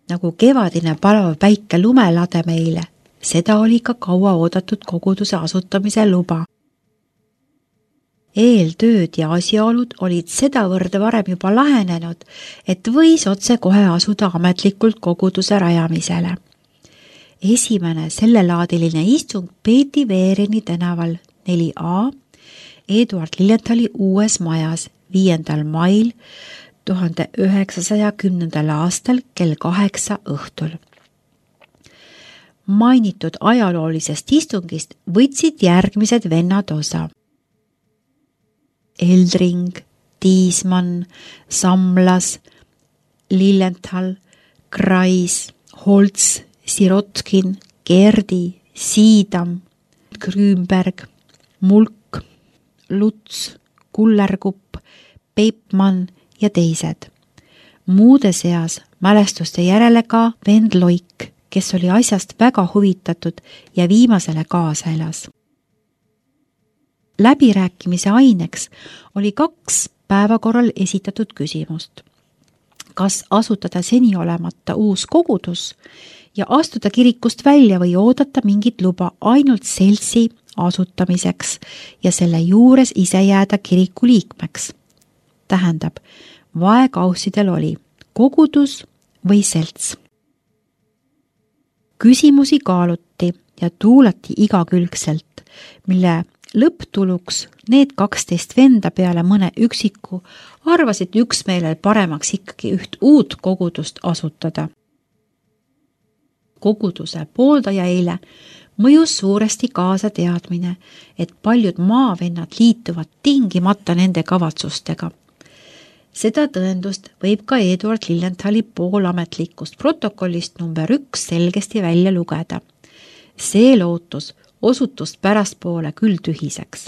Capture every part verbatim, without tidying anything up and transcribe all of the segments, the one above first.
nagu kevadine palav päike lumelade meile, seda oli ka kaua oodatud koguduse asutamise luba. Eeltööd ja asjaolud olid sedavõrd varem juba lahenenud, et võis otse kohe asuda ametlikult koguduse rajamisele. Esimene sellelaadiline istung peeti Veerini tänaval neli A Eduard Lilienthali uues majas viiendal mail tuhande üheksasaja kümnendal aastal kell kaheksa õhtul. Mainitud ajaloolisest istungist võtsid järgmised vennad osa. Eldring, Tiismann, Samlas, Lilienthal, Krais, Holz, Sirotkin, Gerdi, Siidam, Grünberg, Mulk, Luts, Kullerkupp, Peipmann ja teised. Muude seas mälestuste järele ka vend Loik, kes oli asjast väga huvitatud ja viimasele kaasa elas. Läbirääkimise aineks oli kaks päevakorral esitatud küsimust. Kas asutada seni olemata uus kogudus ja astuda kirikust välja või oodata mingit luba ainult seltsi asutamiseks ja selle juures ise jääda kiriku liikmeks. Tähendab, vaekaussidel oli kogudus või selts. Küsimusi kaaluti ja tuulati igakülgselt, mille lõpptuluks need kaksteist venda peale mõne üksiku arvasid üksmeelel paremaks ikkagi üht uut kogudust asutada. Koguduse pooldajaile mõjus suuresti kaasa teadmine, et paljud maavennad liituvad tingimata nende kavatsustega. Seda tõendust võib ka Eduard Lilienthali poolametlikust protokollist number üks selgesti välja lugeda. See lootus osutust pärastpoole küll tühiseks.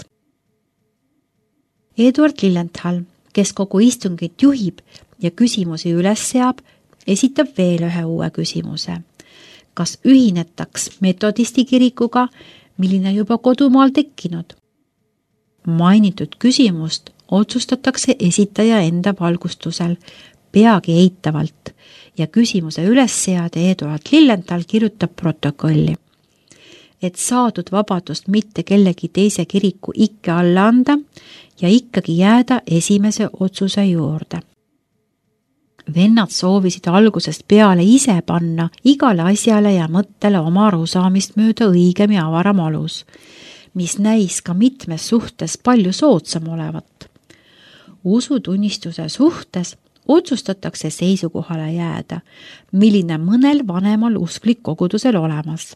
Eduard Lilienthal, kes kogu istungit juhib ja küsimusi üles seab, esitab veel ühe uue küsimuse. Kas ühinetaks metodisti kirikuga, milline juba kodumaal tekkinud? Mainitud küsimust otsustatakse esitaja enda valgustusel peagi eitavalt ja küsimuse üles seade Eduard Lilienthal kirjutab protokolli, et saadud vabadust mitte kellegi teise kiriku ikke alla anda ja ikkagi jääda esimese otsuse juurde. Vennad soovisid algusest peale ise panna igale asjale ja mõttele oma arusaamist mööda õigem ja avaram alus, mis näis ka mitmes suhtes palju soodsam olevat. Usutunnistuse suhtes otsustatakse seisukohale jääda, milline mõnel vanemal usklik kogudusel olemas.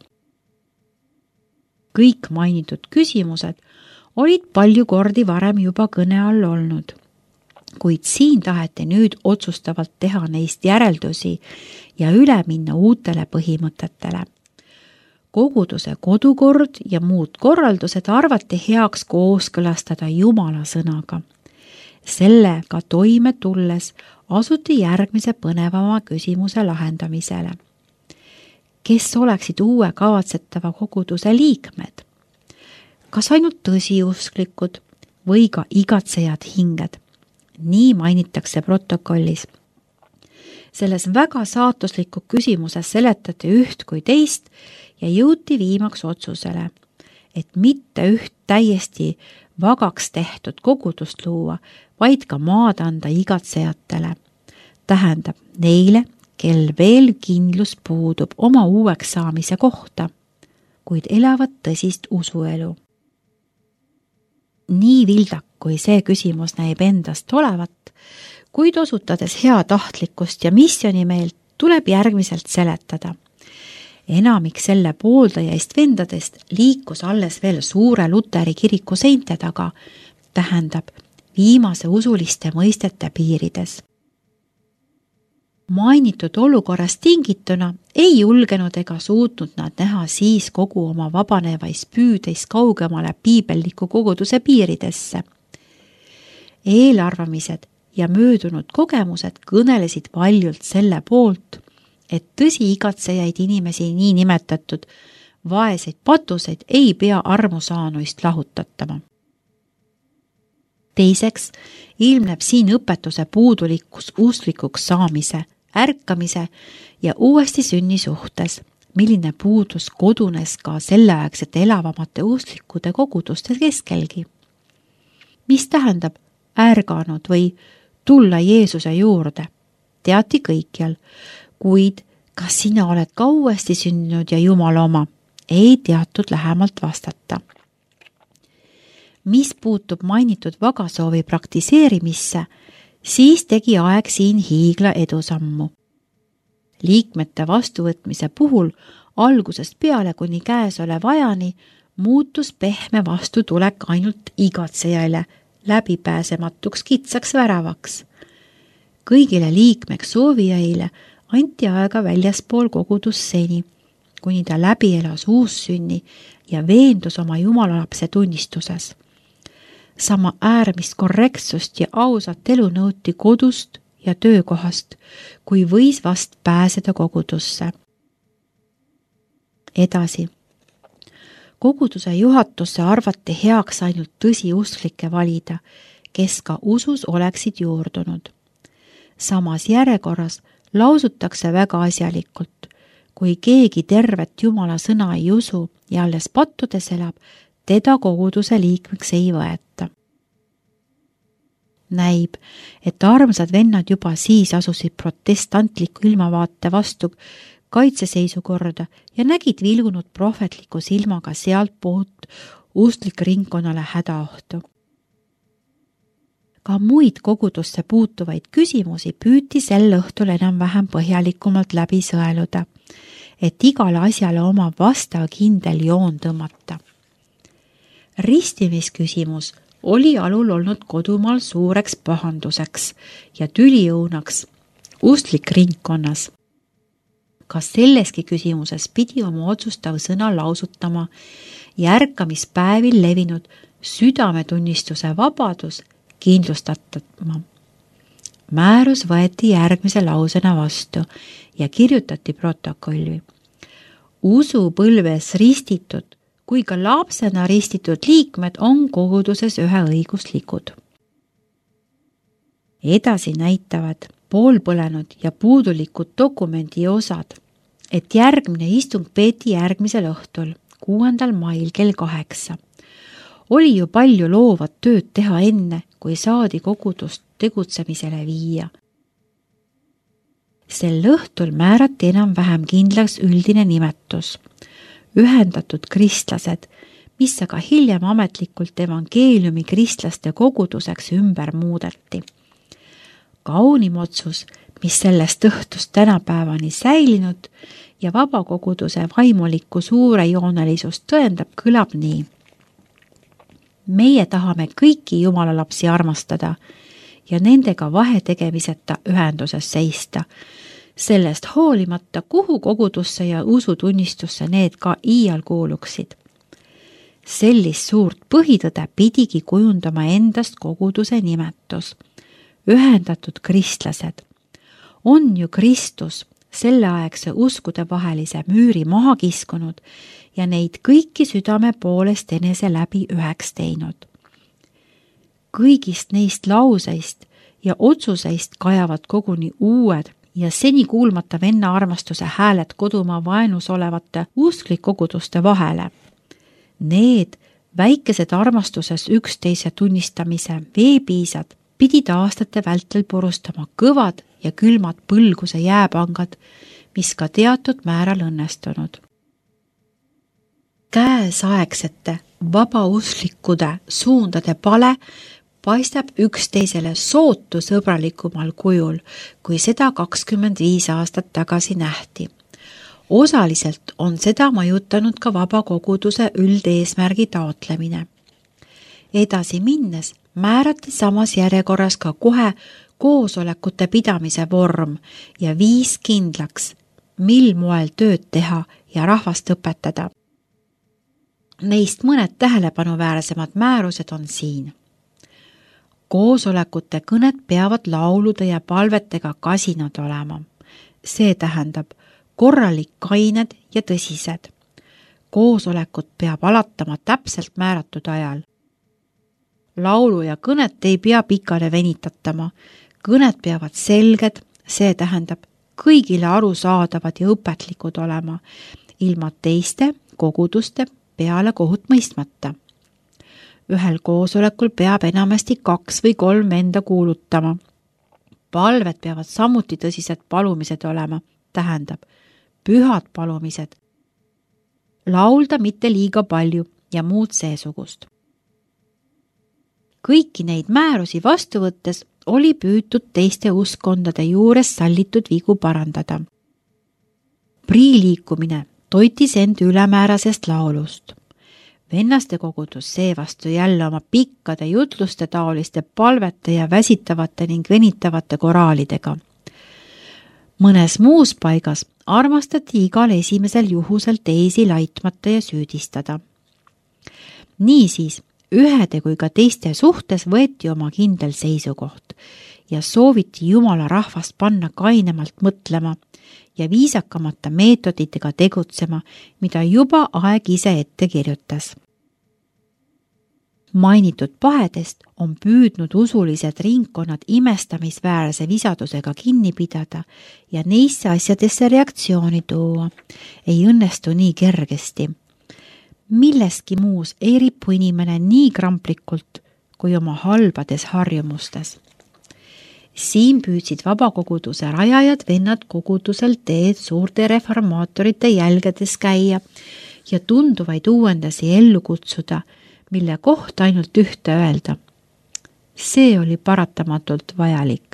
Kõik mainitud küsimused olid palju kordi varem juba kõne all olnud, kuid siin taheti nüüd otsustavalt teha neist järeldusi ja üle minna uutele põhimõtetele. Koguduse kodukord ja muud korraldused arvati heaks kooskõlastada Jumala sõnaga. Sellega toime tulles asuti järgmise põnevama küsimuse lahendamisele. Kes oleksid uue kavatsetava koguduse liikmed? Kas ainult tõsiusklikud või ka igatsejad hinged? Nii mainitakse protokollis. Selles väga saatusliku küsimuses seletati üht kui teist ja jõuti viimaks otsusele, et mitte üht täiesti vagaks tehtud kogudust luua, vaid ka maad anda igatsejatele. Tähendab neile, kel veel kindlus puudub oma uueks saamise kohta, kuid elavad tõsist usuelu. Nii vildak, kui see küsimus näib endast olevat, kuid osutades hea tahtlikkust ja missionimeelt, tuleb järgmiselt seletada. Enamik selle pooldajaist vendadest liikus alles veel suure Luteri kiriku seinte taga, tähendab viimase usuliste mõistete piirides. Mainitud olukorrast tingituna ei julgenud ega suutnud nad näha siis kogu oma vabanevais püüdeis kaugemale piibelliku koguduse piiridesse. Eelarvamised ja möödunud kogemused kõnelesid paljult selle poolt, et tõsi igatsejaid inimesi nii nimetatud vaeseid patuseid ei pea armusaanuist lahutatama. Teiseks ilmneb siin õpetuse puudulikkus usklikuks saamise ärkamise ja uuesti sünni suhtes, milline puudus kodunes ka selleaegsete elavamate usklikude koguduste keskelgi. Mis tähendab ärganud või tulla Jeesuse juurde? Teati kõikjal, kuid kas sina oled ka uuesti sündinud ja Jumala oma? Ei teatud lähemalt vastata. Mis puutub mainitud vagasoovi praktiseerimisse, siis tegi aeg siin hiigla edusammu. Liikmete vastuvõtmise puhul algusest peale kuni käesoleva ajani muutus pehme vastutulek ainult igatsejale läbipääsematuks kitsaks väravaks. Kõigile liikmeks soovijaile anti aega väljaspool kogudus seni, kuni ta läbi elas uussünni ja veendus oma jumalalapse tunnistuses. Sama äärmist korrektsust ja ausat elu nõuti kodust ja töökohast, kui võis vast pääseda kogudusse. Edasi. Koguduse juhatusse arvati heaks ainult tõsiusklikke valida, kes ka usus oleksid juurdunud. Samas järjekorras lausutakse väga asjalikult, kui keegi tervet Jumala sõna ei usu ja alles pattudes elab, teda koguduse liikmeks ei võeta. Näib, et armsad vennad juba siis asusid protestantliku ilmavaate vastu kaitseseisukorda ja nägid vilgunud prohvetliku silmaga sealt poolt usklik ringkonnale hädaohtu. Ka muid kogudusse puutuvaid küsimusi püüti sel õhtul enam-vähem põhjalikumalt läbi sõeluda, et igale asjale oma vastav kindel joon tõmmata. Ristimisküsimus oli alul olnud kodumaal suureks pahanduseks ja tüliõunaks usklik ringkonnas. Kas selleski küsimuses pidi oma otsustav sõna lausutama ja ärkamispäevil levinud südametunnistuse vabadus kindlustatama. Määrus võeti järgmise lausena vastu ja kirjutati protokolli. Usupõlves ristitud kui ka lapsena ristitud liikmed on koguduses üheõiguslikud. Edasi näitavad poolpõlenud ja puudulikud dokumendi osad, et järgmine istung peeti järgmisel õhtul, kuuendal mail kell kaheksa. Oli ju palju loovat tööd teha enne, kui saadi kogudust tegutsemisele viia. Sel õhtul määrati enam-vähem kindlaks üldine nimetus, ühendatud kristlased, mis aga hiljem ametlikult evangeeliumi kristlaste koguduseks ümber muudeti. Kaunim otsus, mis sellest õhtust tänapäevani säilinud ja vabakoguduse vaimulikku suurejoonelisust tõendab, kõlab nii. Meie tahame kõiki Jumala lapsi armastada ja nendega vahetegemiseta ühenduses seista, sellest hoolimata, kuhu kogudusse ja usutunnistusse need ka iial kuuluksid. Sellist suurt põhitõde pidigi kujundama endast koguduse nimetus. Ühendatud kristlased. On ju Kristus selleaegse uskude vahelise müüri maha kiskunud ja neid kõiki südame poolest enese läbi üheks teinud. Kõigist neist lauseist ja otsuseist kajavad koguni uued ja seni kuulmata venna armastuse hääled kodumaa vaenus olevate usklikkoguduste vahele. Need väikesed armastuses üksteise tunnistamise veepiisad pidid aastate vältel purustama kõvad ja külmad põlguse jääpangad, mis ka teatud määral õnnestunud. Käesaegsete vabausklikude suundade pale paistab üksteisele sootu sõbralikumal kujul, kui seda kakskümmend viis aastat tagasi nähti. Osaliselt on seda mõjutanud ka vabakoguduse üldeesmärgi taotlemine. Edasi minnes määrati samas järjekorras ka kohe koosolekute pidamise vorm ja viis kindlaks, mil moel tööd teha ja rahvast õpetada. Neist mõned tähelepanuväärsemad määrused on siin. Koosolekute kõned peavad laulude ja palvetega kasinad olema. See tähendab korralik kained ja tõsised. Koosolekut peab alatama täpselt määratud ajal. Laulu ja kõnet ei pea pikale venitatama. Kõned peavad selged, see tähendab kõigile arusaadavad ja õpetlikud olema, ilma teiste koguduste peale kohut mõistmata. Ühel koosolekul peab enamasti kaks või kolm enda kuulutama. Palved peavad samuti tõsised palumised olema, tähendab, pühad palumised. Laulda mitte liiga palju ja muud seesugust. Kõiki neid määrusi vastu võttes oli püütud teiste uskondade juures sallitud vigu parandada. Priiliikumine toitis end ülemäärasest laulust. Vennaste kogudus seevastu jälle oma pikkade jutluste taoliste palvete ja väsitavate ning venitavate koraalidega. Mõnes muus paigas armastati igal esimesel juhusel teisi laitmata ja süüdistada. Niisiis, ühede kui ka teiste suhtes võeti oma kindel seisukoht ja sooviti Jumala rahvast panna kainemalt mõtlema ja viisakamata meetoditega tegutsema, mida juba aeg ise ette kirjutas. Mainitud pahedest on püüdnud usulised ringkonnad imestamisväärse visadusega kinni pidada ja neisse asjadesse reaktsiooni tuua. Ei õnnestu nii kergesti. Milleski muus ei ripu inimene nii kramplikult kui oma halbades harjumustes. Siin püüdsid vabakoguduse rajajad vennad kogudusel teed suurte reformaatorite jälgedes käia ja tunduvaid uuendasi ellu kutsuda, mille kohta ainult ühte öelda. See oli paratamatult vajalik.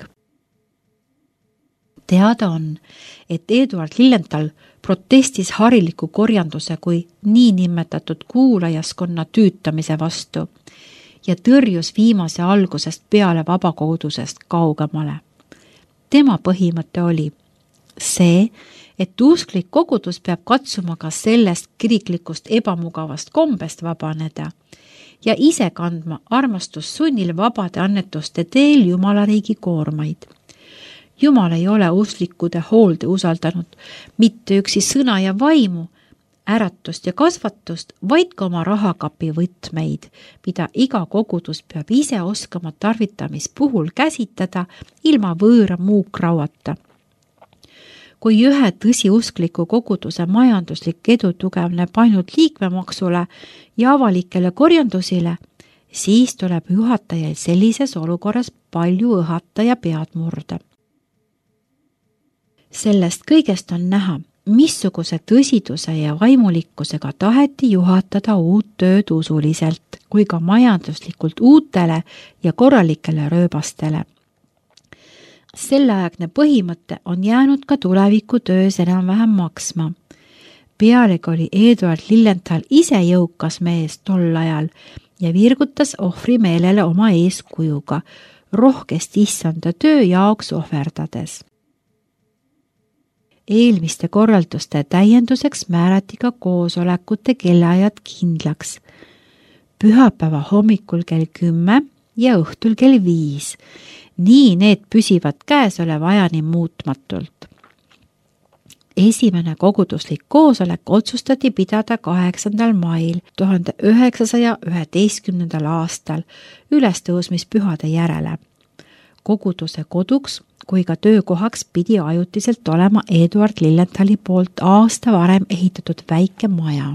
Teada on, et Eduard Lilienthal protestis hariliku korjanduse kui niinimetatud kuulajaskonna tüütamise vastu ja tõrjus viimase algusest peale vabakogudusest kaugemale. Tema põhimõte oli see, et usklik kogudus peab katsuma ka sellest kiriklikust ebamugavast kombest vabaneda ja ise kandma armastussunnil vabade annetuste teel Jumalariigi koormaid. Jumal ei ole usklikude hoolde usaldanud mitte üksi sõna ja vaimu, äratust ja kasvatust, vaid ka oma rahakapi võtmeid, mida iga kogudus peab ise oskama tarvitamispuhul käsitada ilma võõra muukrauata. Kui ühe tõsiuskliku koguduse majanduslik edu tugevneb ainult liikmemaksule ja avalikele korjandusile, siis tuleb juhatajail sellises olukorras palju õhata ja pead murda. Sellest kõigest on näha, missuguse tõsiduse ja vaimulikkusega taheti juhatada uut tööd usuliselt kui ka majanduslikult uutele ja korralikele rööbastele. Selleaegne põhimõte on jäänud ka tuleviku töös enam-vähem maksma. Pealegi oli Eduard Lilienthal ise jõukas mees tol ajal ja virgutas ohvri meelele oma eeskujuga, rohkest issanda töö jaoks ohverdades. Eelmiste korralduste täienduseks määrati ka koosolekute kellaajad kindlaks. Pühapäeva hommikul kell kümme ja õhtul kell viis. Nii need püsivad käesoleva ajani muutmatult. Esimene koguduslik koosolek otsustati pidada kaheksandal mail tuhande üheksasaja üheteistkümnendal aastal ülestõusmispühade järele. Koguduse koduks kui ka töökohaks pidi ajutiselt olema Eduard Lilienthali poolt aasta varem ehitatud väike maja.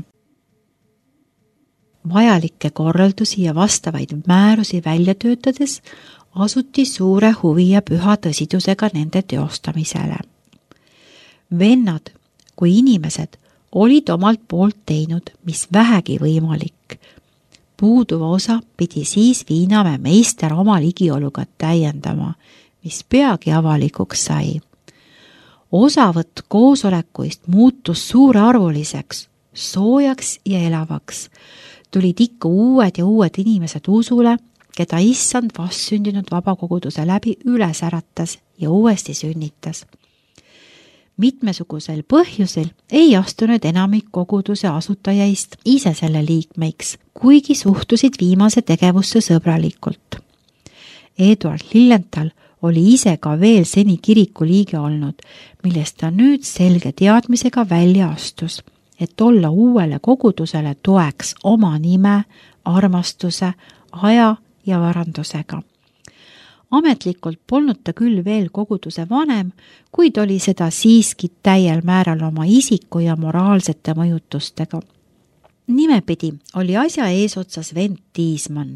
Vajalikke korraldusi ja vastavaid määrusi välja töötades asuti suure huvi ja püha tõsidusega nende teostamisele. Vennad kui inimesed olid omalt poolt teinud, mis vähegi võimalik. Puuduva osa pidi siis Viinamäe meister oma ligioluga täiendama, mis peagi avalikuks sai. Osavõtt koosolekuist muutus suurearvuliseks, soojaks ja elavaks. Tulid ikka uued ja uued inimesed usule, keda issand vastsündinud vabakoguduse läbi üles äratas ja uuesti sünnitas. Mitmesugusel põhjusel ei astunud enamik koguduse asutajaist ise selle liikmeiks, kuigi suhtusid viimase tegevusse sõbralikult. Eduard Lilienthal oli ise ka veel seni kiriku liige olnud, millest ta nüüd selge teadmisega välja astus, et olla uuele kogudusele toeks oma nime, armastuse, aja ja varandusega. Ametlikult polnud ta küll veel koguduse vanem, kuid oli seda siiski täiel määral oma isiku ja moraalsete mõjutustega. Nimepidi oli asja eesotsas vend Tiismann.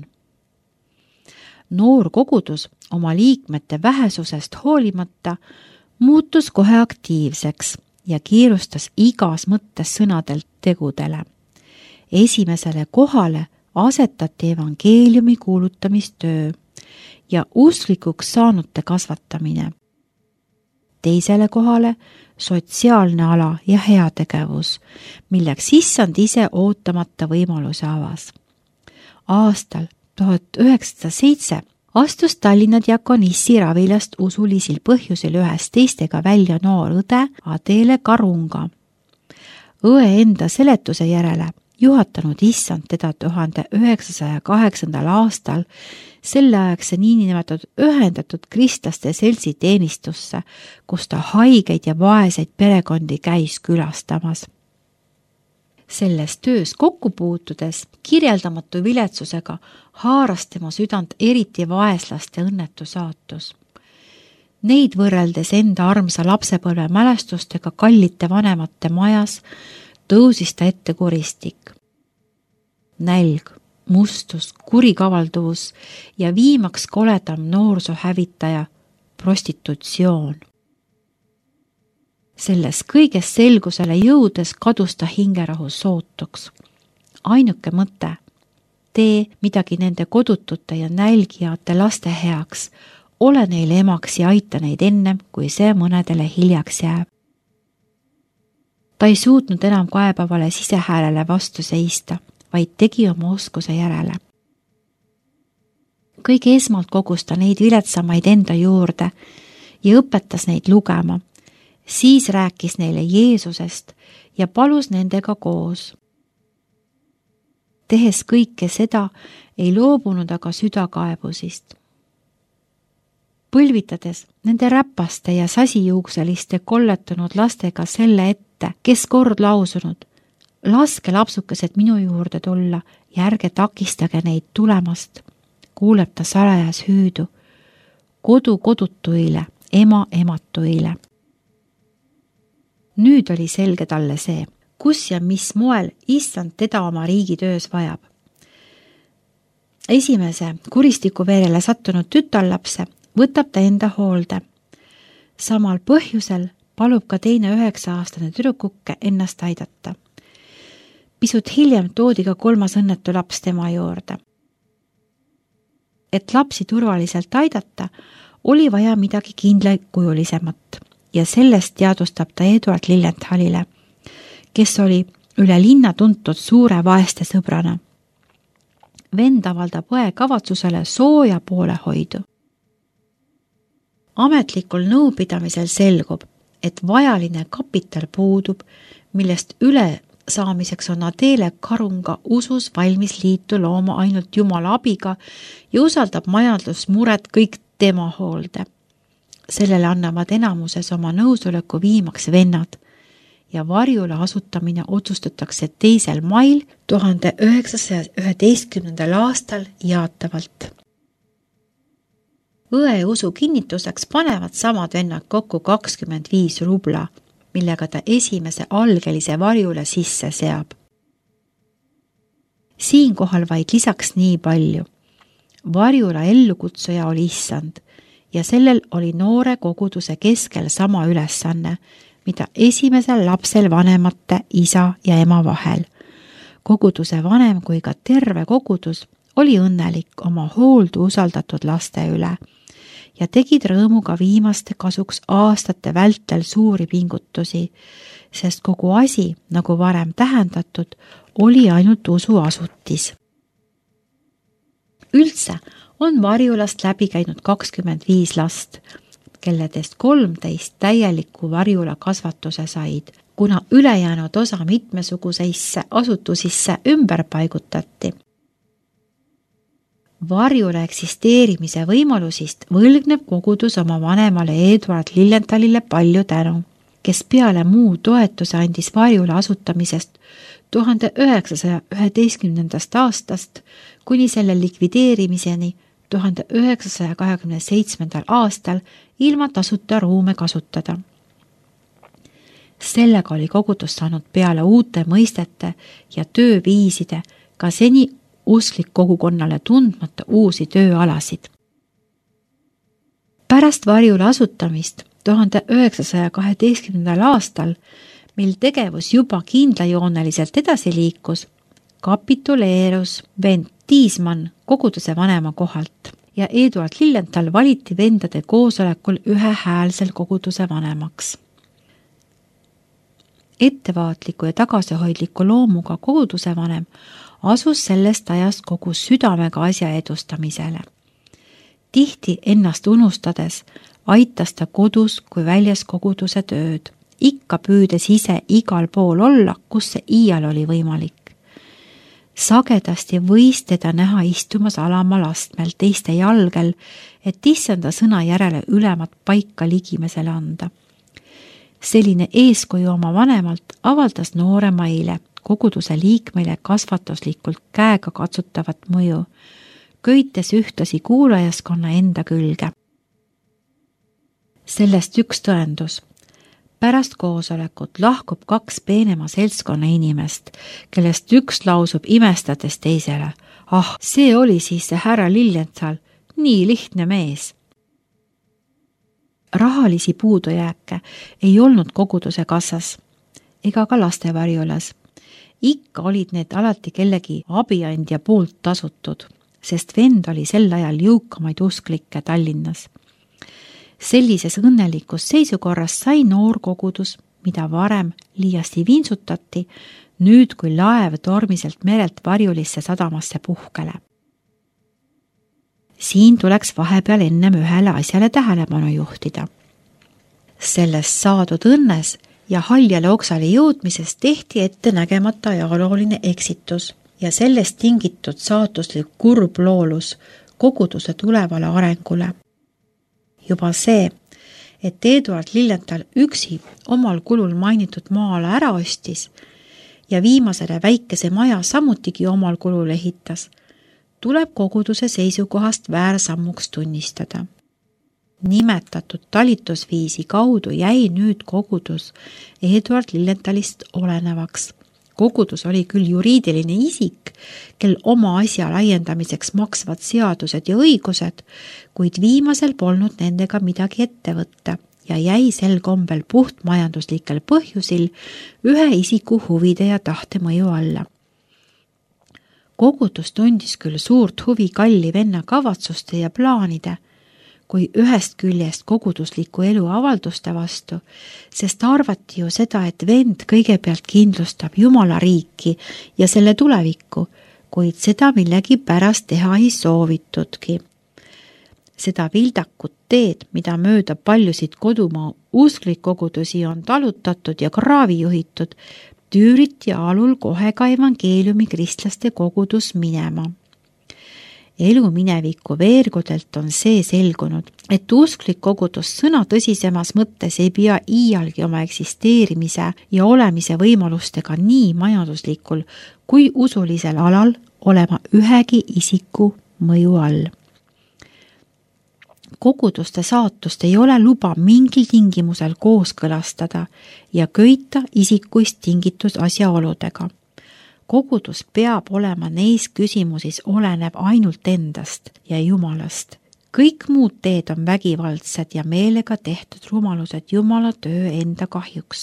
Noor kogudus oma liikmete vähesusest hoolimata muutus kohe aktiivseks ja kiirustas igas mõttes sõnadelt tegudele. Esimesele kohale asetati evangeeliumi kuulutamistöö ja usklikuks saanute kasvatamine. Teisele kohale sotsiaalne ala ja heategevus, milleks issand ise ootamata võimaluse avas. Aastal tuhat üheksasada seitse astus Tallinna diakonissi ravilast usulisil põhjusel ühes teistega välja noor õde Adele Karunga. Õe enda seletuse järele juhatanud issand teda tuhande üheksasaja kaheksandal aastal selleaegse niinimetatud ühendatud kristlaste seltsi teenistusse, kus ta haigeid ja vaeseid perekondi käis külastamas. Selles töös kokku puutudes kirjeldamatu viletsusega haaras tema südant eriti vaeslaste õnnetu saatus. Neid võrreldes enda armsa lapsepõlve mälestustega kallite vanemate majas tõusis ta ette kuristik. Nälg, mustus, kurikavalduvus ja viimaks koledam noorsoohävitaja, prostitutsioon. Selles kõiges selgusele jõudes kadus ta hingerahu sootuks. Ainuke mõte, tee midagi nende kodutute ja nälgijate laste heaks, ole neile emaks ja aita neid ennem, kui see mõnedele hiljaks jääb. Ta ei suutnud enam kaebavale sisehäälele vastu seista, vaid tegi oma oskuse järele. Kõige esmalt kogus ta neid viletsamaid enda juurde ja õpetas neid lugema. Siis rääkis neile Jeesusest ja palus nendega koos. Tehes kõike seda, ei loobunud aga südakaebusist. Põlvitades nende räpaste ja sasijuukseliste kolletunud lastega selle ette, kes kord lausunud, laske lapsukesed minu juurde tulla ja ärge takistage neid tulemast, kuuleb ta salajas hüüdu, kodu kodutuile, ema ematuile. Nüüd oli selge talle see, kus ja mis moel issand teda oma riigitöös vajab. Esimese kuristikuveerele sattunud tütarlapse võtab ta enda hoolde. Samal põhjusel palub ka teine üheksa-aastane tüdrukukke ennast aidata. Pisut hiljem toodi ka kolmas õnnetu laps tema juurde. Et lapsi turvaliselt aidata, oli vaja midagi kindlakujulisemat ja sellest teadustab ta Eduard Lillenthalile, kes oli üle linna tuntud suure vaeste sõbrana. Vend avaldab õe kavatsusele sooja poolehoidu. Ametlikul nõupidamisel selgub, et vajaline kapital puudub, millest üle saamiseks on Adele Karunga usus valmis liitu looma ainult Jumala abiga ja usaldab majandusmured kõik tema hoolde. Sellele annavad enamuses oma nõusoleku viimaks vennad ja Varjula asutamine otsustatakse teisel mail tuhande üheksasaja üheteistkümnendal aastal jaatavalt. Õe usu kinnituseks panevad samad vennad kokku kakskümmend viis rubla, millega ta esimese algelise Varjula sisse seab. Siinkohal vaid lisaks nii palju. Varjula ellukutsuja oli issand ja sellel oli noore koguduse keskel sama ülesanne, mida esimesel lapsel vanemate isa ja ema vahel. Koguduse vanem kui ka terve kogudus oli õnnelik oma hooldu usaldatud laste üle ja tegid rõõmuga viimaste kasuks aastate vältel suuri pingutusi, sest kogu asi, nagu varem tähendatud, oli ainult usuasutis. Üldse on Varjulast läbi käinud kakskümmend viis last, kelledest kolmteist täieliku Varjula kasvatuse said, kuna ülejäänud osa mitmesuguseisse asutusisse ümber paigutati. Varjula eksisteerimise võimalusist võlgneb kogudus oma vanemale Eduard Lillenthalile palju tänu, kes peale muu toetuse andis Varjula asutamisest tuhande üheksasaja üheteistkümnendast aastast kuni selle likvideerimiseni tuhande üheksasaja kahekümne seitsmendal aastal ilma tasuta ruume kasutada. Sellega oli kogudus saanud peale uute mõistete ja tööviiside ka seni usklik kogukonnale tundmata uusi tööalasid. Pärast varjule asutamist tuhande üheksasaja kaheteistkümnendal aastal, mil tegevus juba kindlajooneliselt edasi liikus, kapituleerus vend Tiismann koguduse vanema kohalt ja Eduard Lilienthal valiti vendade koosolekul ühehäälsel koguduse vanemaks. Ettevaatliku ja tagasihoidliku loomuga koguduse vanem asus sellest ajast kogu südamega asja edustamisele. Tihti ennast unustades aitas ta kodus kui väljas koguduse tööd, ikka püüdes ise igal pool olla, kus see iial oli võimalik. Sagedasti võis teda näha istumas alamal astmel teiste jalgel, et issanda sõna järele ülemat paika ligimesele anda. Selline eeskuju oma vanemalt avaldas nooremaile koguduse liikmeile kasvatuslikult käega katsutavat mõju, köites ühtlasi kuulajaskonna enda külge. Sellest üks tõendus. Pärast koosolekut lahkub kaks peenema seltskonna inimest, kellest üks lausub imestades teisele. Ah, see oli siis see härra Lilienthal, nii lihtne mees. Rahalisi puudujääke ei olnud koguduse kassas ega ka lastevarjulas. Ikka olid need alati kellegi abiandja poolt tasutud, sest vend oli sel ajal jõukamaid usklikke Tallinnas. Sellises õnnelikus seisukorras sai noor kogudus, mida varem liiasti vintsutati, nüüd kui laev tormiselt merelt varjulisse sadamasse puhkele. Siin tuleks vahepeal ennem ühele asjale tähelepanu juhtida. Sellest saadud õnnes ja haljale oksale jõudmisest tehti ette nägemata ajalooline eksitus ja sellest tingitud saatuslik kurb loolus koguduse tulevale arengule. Juba see, et Eduard Lilienthal üksi omal kulul mainitud maale ära ostis ja viimasele väikese maja samutigi omal kulul ehitas, tuleb koguduse seisukohast väärsammuks tunnistada. Nimetatud talitusviisi kaudu jäi nüüd kogudus Eduard Lilienthalist olenevaks. Kogudus oli küll juriidiline isik, kel oma asja laiendamiseks maksvad seadused ja õigused, kuid viimasel polnud nendega midagi ette võtta ja jäi sel kombel puht majanduslikel põhjusil ühe isiku huvide ja tahte mõju alla. Kogudus tundis küll suurt huvi kalli venna kavatsuste ja plaanide, kui ühest küljest kogudusliku elu avalduste vastu, sest arvati ju seda, et vend kõigepealt kindlustab Jumala riiki ja selle tulevikku, kuid seda millegi pärast teha ei soovitudki. Seda vildakut teed, mida mööda paljusid kodumaa usklik kogudusi on talutatud ja kraavi juhitud, tüüriti alul kohe ka evangeeliumi kristlaste kogudus minema. Elu mineviku veergudelt on see selgunud, et usklik kogudus sõna tõsisemas mõttes ei pea iialgi oma eksisteerimise ja olemise võimalustega nii majanduslikul kui usulisel alal olema ühegi isiku mõju all. Koguduste saatust ei ole luba mingil tingimusel kooskõlastada ja köita isikuist tingitud asjaoludega. Kogudus peab olema neis küsimusis oleneb ainult endast ja Jumalast. Kõik muud teed on vägivaldsed ja meelega tehtud rumalused Jumala töö enda kahjuks.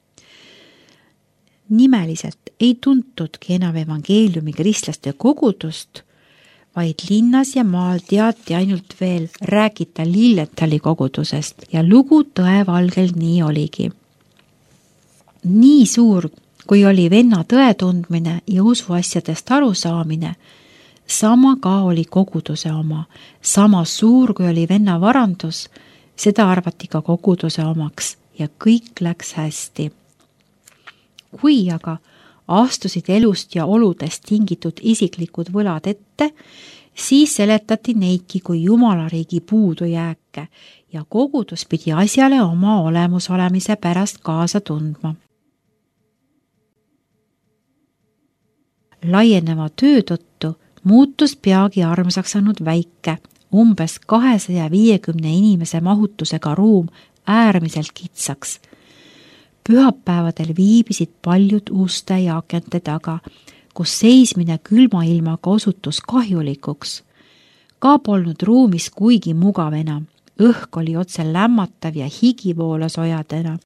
Nimeliselt ei tuntudki enam evangeeliumi kristlaste kogudust, vaid linnas ja maal teati ainult veel räägita Lilienthali kogudusest ja lugu tõevalgel nii oligi. Nii suur kui oli venna tõe tundmine ja usuasjadest arusaamine, sama ka oli koguduse oma, sama suur kui oli venna varandus, seda arvati ka koguduse omaks ja kõik läks hästi. Kui aga astusid elust ja oludest tingitud isiklikud võlad ette, siis seletati neidki kui Jumalariigi puudujääke ja kogudus pidi asjale oma olemusolemise pärast kaasa tundma. Laieneva töö tõttu muutus peagi armsaks saanud väike, umbes kahesaja viiekümne inimese mahutusega ruum äärmiselt kitsaks. Pühapäevadel viibisid paljud uste ja akente taga, kus seismine külma ilmaga osutus kahjulikuks. Ka polnud ruumis kuigi mugav enam, õhk oli otse lämmatav ja higi voolas ojadena.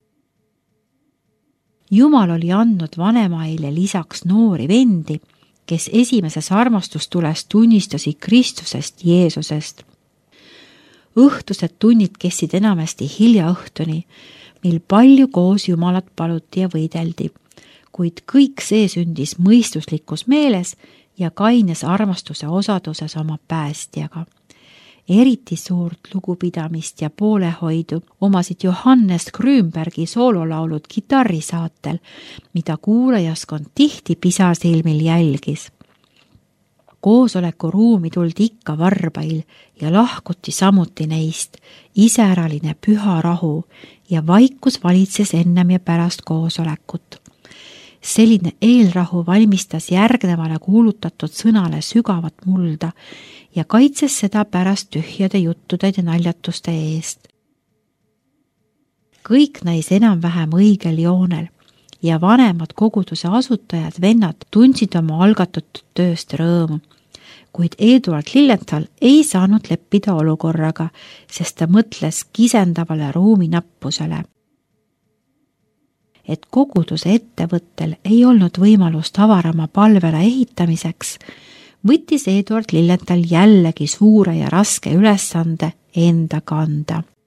Jumal oli andnud vanemaile lisaks noori vendi, kes esimeses armastustules tunnistasid Kristusest Jeesusest. Õhtused tunnid kestsid enamasti hilja õhtuni, mil palju koos Jumalat paluti ja võideldi, kuid kõik see sündis mõistuslikus meeles ja kaines armastuse osaduses oma päästjaga. Eriti suurt lugupidamist ja poolehoidu omasid Johannes Grünbergi soololaulud kitarrisaatel, mida kuulajaskond tihti pisasilmil jälgis. Koosoleku ruumi tuldi ikka varbail ja lahkuti samuti neist, iseäraline püha rahu ja vaikus valitses ennem ja pärast koosolekut. Selline eelrahu valmistas järgnevale kuulutatud sõnale sügavat mulda ja kaitses seda pärast tühjade juttude ja naljatuste eest. Kõik näis enam-vähem õigel joonel ja vanemad koguduse asutajad vennad tundsid oma algatatud tööst rõõmu, kuid Eduard Lilienthal ei saanud leppida olukorraga, sest ta mõtles kisendavale ruumi nappusele. Et koguduse ettevõttel ei olnud võimalust avarama palvele ehitamiseks, võttis Eduard Lilienthal jällegi suure ja raske ülesande enda kanda.